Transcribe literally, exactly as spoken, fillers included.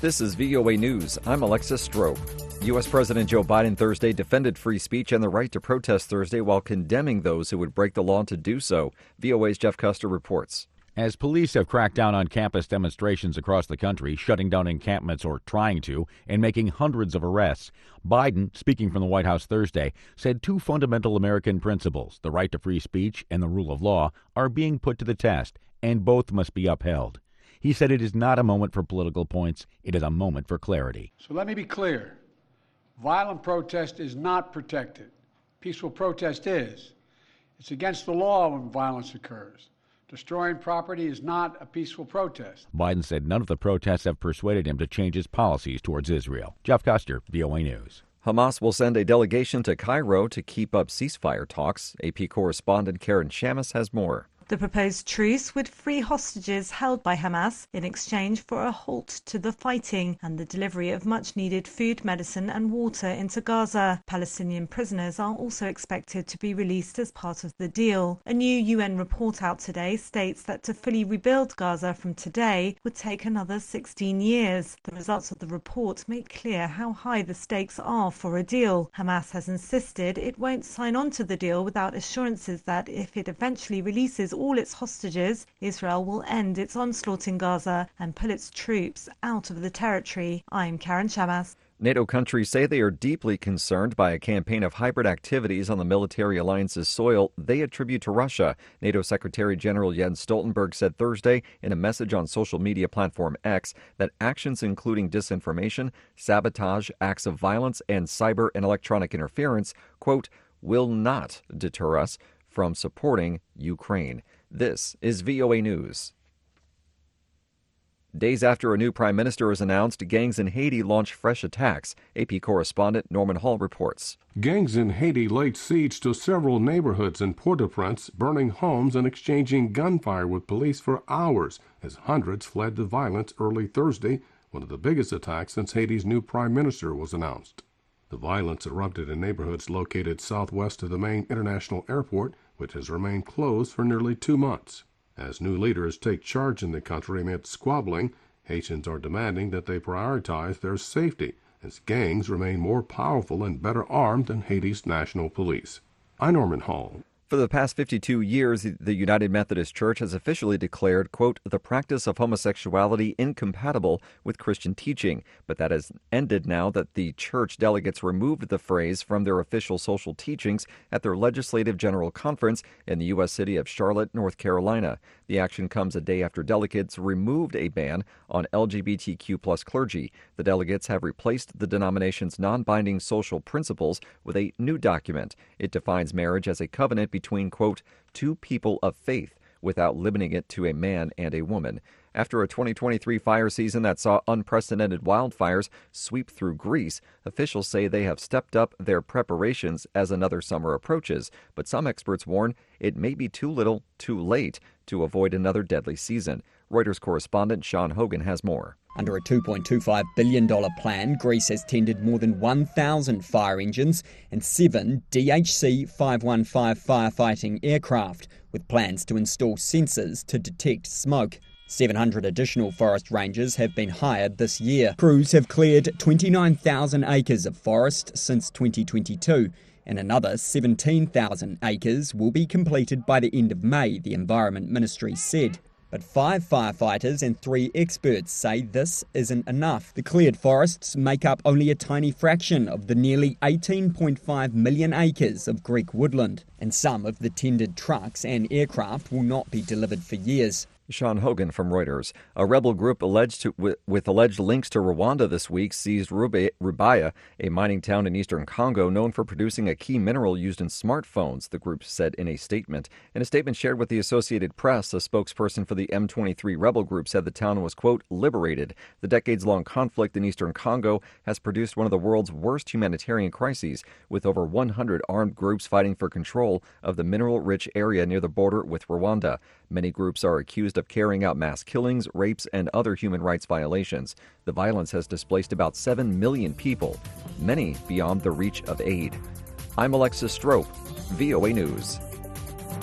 This is V O A News. I'm Alexis Strope. U S. President Joe Biden Thursday defended free speech and the right to protest Thursday while condemning those who would break the law to do so. V O A's Jeff Custer reports. As police have cracked down on campus demonstrations across the country, shutting down encampments or trying to, and making hundreds of arrests, Biden, speaking from the White House Thursday, said two fundamental American principles, the right to free speech and the rule of law, are being put to the test, and both must be upheld. He said it is not a moment for political points, it is a moment for clarity. So let me be clear. Violent protest is not protected. Peaceful protest is. It's against the law when violence occurs. Destroying property is not a peaceful protest. Biden said none of the protests have persuaded him to change his policies towards Israel. Jeff Custer, V O A News. Hamas will send a delegation to Cairo to keep up ceasefire talks. A P correspondent Karen Shamus has more. The proposed truce would free hostages held by Hamas in exchange for a halt to the fighting and the delivery of much-needed food, medicine and water into Gaza. Palestinian prisoners are also expected to be released as part of the deal. A new U N report out today states that to fully rebuild Gaza from today would take another sixteen years. The results of the report make clear how high the stakes are for a deal. Hamas has insisted it won't sign on to the deal without assurances that if it eventually releases all its hostages, Israel will end its onslaught in Gaza and pull its troops out of the territory. I'm Karen Shamas. NATO countries say they are deeply concerned by a campaign of hybrid activities on the military alliance's soil they attribute to Russia. NATO Secretary General Jens Stoltenberg said Thursday in a message on social media platform X that actions including disinformation, sabotage, acts of violence, and cyber and electronic interference, quote, will not deter us from supporting Ukraine. This is V O A News. Days after a new prime minister is announced, gangs in Haiti launch fresh attacks. A P correspondent Norman Hall reports. Gangs in Haiti laid siege to several neighborhoods in Port-au-Prince, burning homes and exchanging gunfire with police for hours as hundreds fled the violence early Thursday, one of the biggest attacks since Haiti's new prime minister was announced. The violence erupted in neighborhoods located southwest of the main international airport, which has remained closed for nearly two months. As new leaders take charge in the country amid squabbling, Haitians are demanding that they prioritize their safety as gangs remain more powerful and better armed than Haiti's national police. I'm Norman Hall. For the past fifty-two years, the United Methodist Church has officially declared, quote, the practice of homosexuality incompatible with Christian teaching. But that has ended now that the church delegates removed the phrase from their official social teachings at their legislative general conference in the U S city of Charlotte, North Carolina. The action comes a day after delegates removed a ban on L G B T Q plus clergy. The delegates have replaced the denomination's non-binding social principles with a new document. It defines marriage as a covenant between, quote, two people of faith without limiting it to a man and a woman. After a twenty twenty-three fire season that saw unprecedented wildfires sweep through Greece, officials say they have stepped up their preparations as another summer approaches. But some experts warn it may be too little, too late to avoid another deadly season. Reuters correspondent Sean Hogan has more. Under a two point two five billion dollars plan, Greece has tendered more than one thousand fire engines and seven D H C five one five firefighting aircraft, with plans to install sensors to detect smoke. seven hundred additional forest rangers have been hired this year. Crews have cleared twenty-nine thousand acres of forest since twenty twenty-two, and another seventeen thousand acres will be completed by the end of May, the Environment Ministry said. But five firefighters and three experts say this isn't enough. The cleared forests make up only a tiny fraction of the nearly eighteen point five million acres of Greek woodland, and some of the tendered trucks and aircraft will not be delivered for years. Sean Hogan from Reuters. A rebel group alleged to, with, with alleged links to Rwanda this week seized Rubaya, a mining town in eastern Congo known for producing a key mineral used in smartphones, the group said in a statement. In a statement shared with the Associated Press, a spokesperson for the M twenty-three rebel group said the town was, quote, liberated. The decades-long conflict in eastern Congo has produced one of the world's worst humanitarian crises, with over one hundred armed groups fighting for control of the mineral-rich area near the border with Rwanda. Many groups are accused of carrying out mass killings, rapes, and other human rights violations. The violence has displaced about seven million people, many beyond the reach of aid. I'm Alexis Strope, V O A News.